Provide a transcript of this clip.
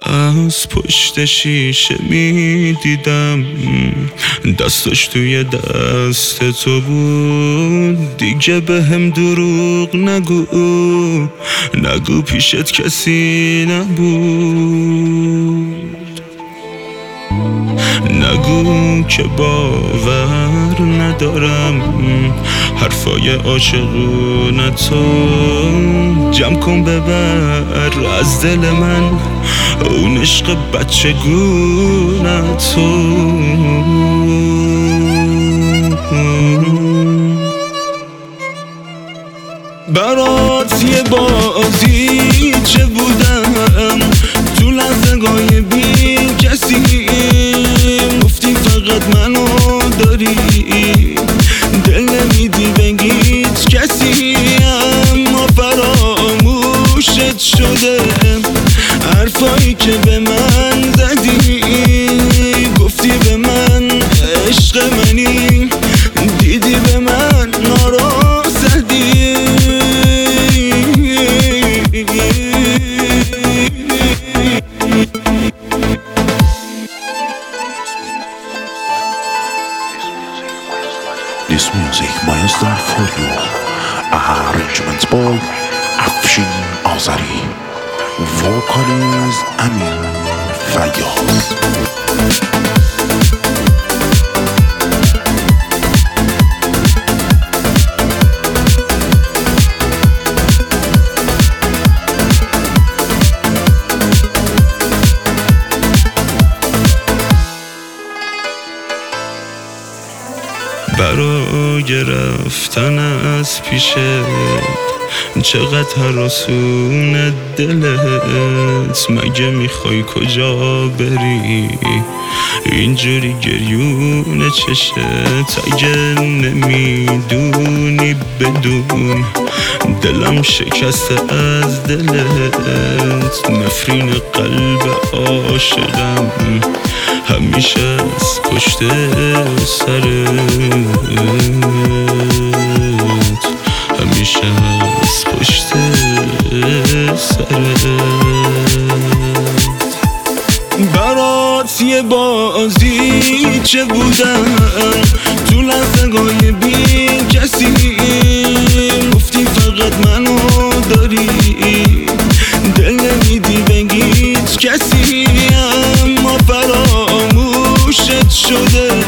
از پشت شیشه میدیدم دستش توی دست تو بود. دیگه به هم دروغ نگو پیشت کسی نبود. نگو که باور ندارم حرفای عاشقونتو. جمع کن ببر از دل من اون عشق بچگونتو. برات یه بازی چه بودم تو لحظه‌های بی کسی. گفتی فقط منو داری دل نمیدی بگیت کسی. اما فراموشت شده حرفایی که به من زدی. گفتی به من عشق منی دیدی به من نارو زدی. This music was done for you. Arrangements by Afshin Azari. Vocals Amin Fayyaz. برای رفتن از پیشت چقدر هراسون دلت. مگه میخوای کجا بری اینجوری گریون چشت. اگه نمیدونی بدون دلم شکسته از دلت. نفرین قلب عاشقم همیشه از پشت سرت. همیشه از پشت سرت. برات یه بازی چه بودم تو لحظه‌های بی کسی. گفتی فقط منو داری دل نمیدی بگیت کسی. اما فراموشت شده